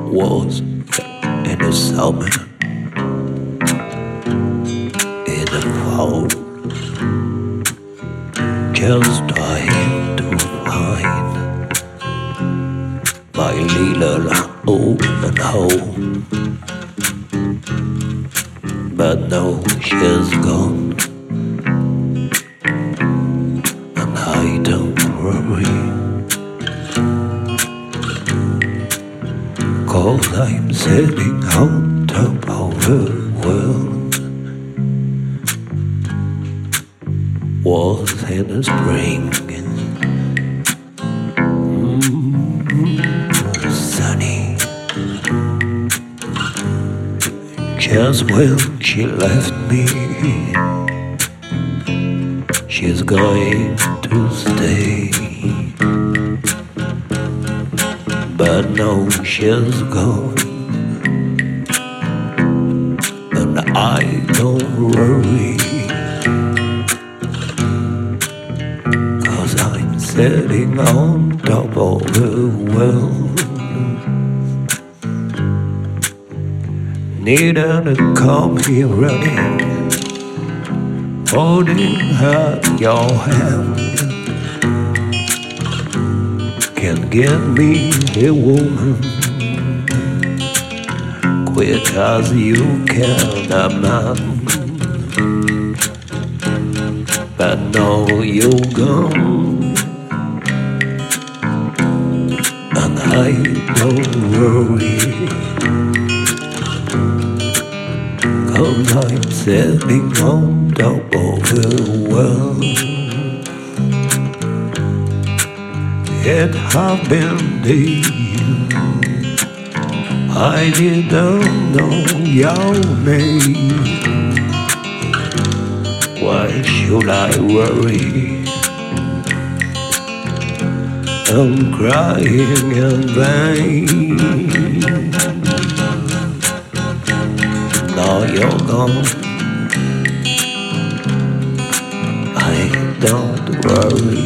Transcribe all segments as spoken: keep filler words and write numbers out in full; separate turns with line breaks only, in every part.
was in the summer, in the fall. Just trying to find my little open home, but no, she's gone, and I don't worry, 'cause I'm sitting on top of the world. Was in the spring, mm, sunny, just when she left me. She's going to stay, but no, she's gone, and I don't worry, sitting on top of the world. Needed to come here running, holding out your hand. Can get me a woman quick as you can, a man. But no, you're gone, I don't worry, 'cause I'm sitting on top of the world. It have been days I didn't know your name. Why should I worry? I'm crying in vain. Now you're gone, I don't worry,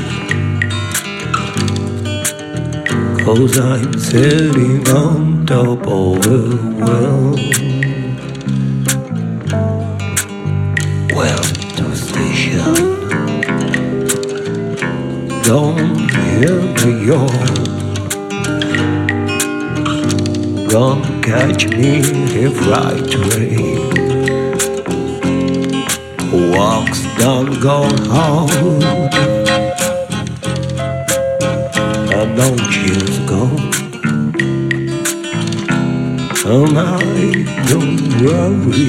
'cause I'm sitting on top of the world. Well, to station, don't hear me yawn. Gonna catch me if right train walks down gone home, and know she's gone, and I don't worry,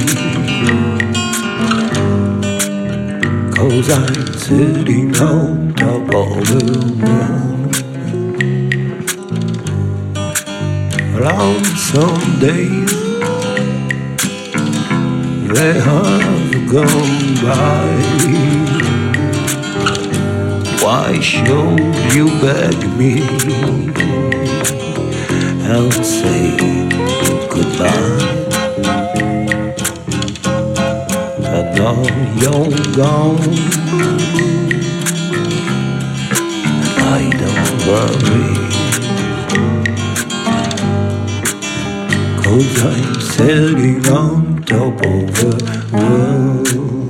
'cause I'm sitting on top of the world. Lonesome days, they have gone by. Why should you beg me and say goodbye? And now you're gone, I don't worry, 'cause I'm sitting on top of the world.